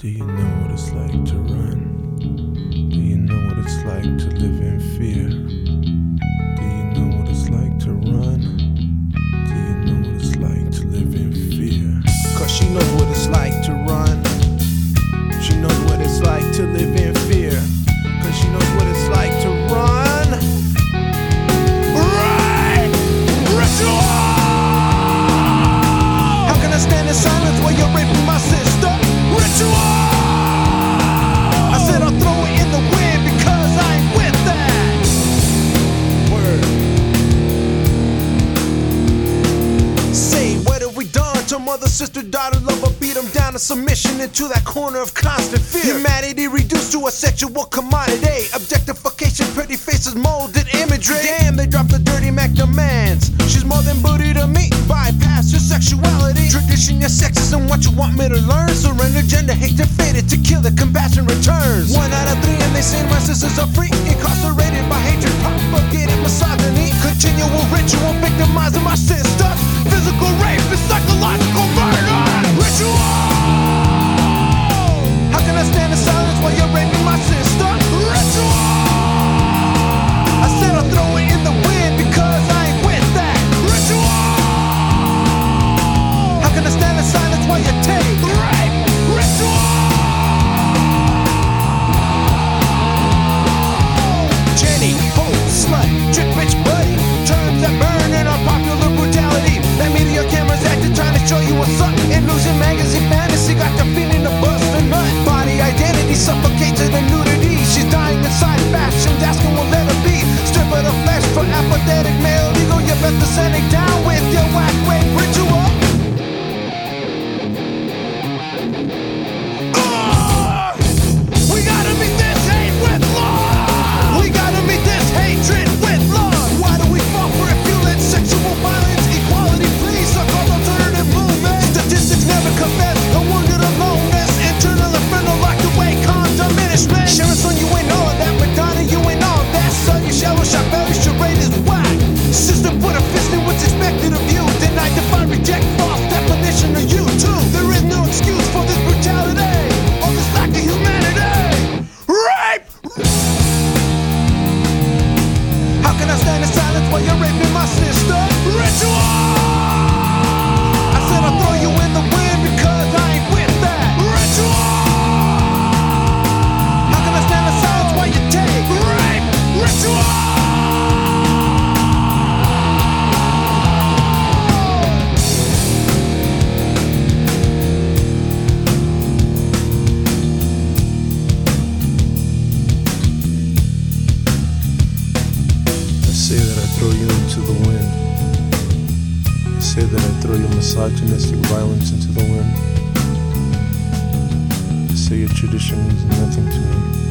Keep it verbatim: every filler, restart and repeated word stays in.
Do you know what it's like to run? Do you know what it's like to live in fear? Do you know what it's like to run? Do you know what it's like to live in fear? Cause she knows what it's like to run. She knows what it's like to live in fear. Cause she knows what it's like to run. Right! Ritual! How can I stand in silence while you're raping my sister? Ritual! I said I'll throw it in the wind because I ain't with that. Word. Say, what have we done to mother, sister, daughter, lover? Beat them down to submission into that corner of constant fear. Humanity reduced to a sexual commodity. Objectification, pretty faces, molded imagery. Damn, they dropped the dirty Mac demands. She's more than booty to me. Bypass your sexuality. Tradition, your sexism, what you want me to learn? Surrender, gender, hate defeated. To kill the compassion returns. One out of three, and they say my sisters are free. Incarcerated by hatred, propagated misogyny. Continual ritual, victimizing my sister. Physical rape and psychological murder. Ritual! How can I stand in silence while you're raping my sister? Ritual! I said I'll throw it in the wind because I ain't with that. Ritual! How can I stand in silence while you take rape? Ritual! Jenny, ho, slut, trick, bitch, buddy. Terms that burn in our popular brutality. That media cameras acting trying to show you what's up. Illusion magazine fantasy got the feeling to bust a nut. Body identity suffocates her in nudity. She's dying inside fashion, asking what let her be. Strip of the flesh for apathetic male ego. You better send it down with your whack rape ritual. Uh, we gotta meet this hate with love. We gotta meet this hatred with love. Why do we fall for it? Fueling sexual violence, equality, please suck all alternative movements. Statistics never confess, no wonder the loneliness. Internal inferno locked away, calm diminishment. Sharon, son, you ain't all that. Madonna, you ain't all that. Son, you shallow shot, very charade is whack. Sister, put a fist in what's expected of you. Deny, define, reject, false definition of you too. There is no excuse for this brutality, or this lack of humanity. Rape! How can I stand in silence while you're raping my sister? Ritual! I said I'll throw you in the wind because I ain't with that. Ritual! How can I stand in silence while you take rape? Ritual! I say that I throw you into the wind. I say that I throw your misogynistic violence into the wind. I say your tradition means nothing to me.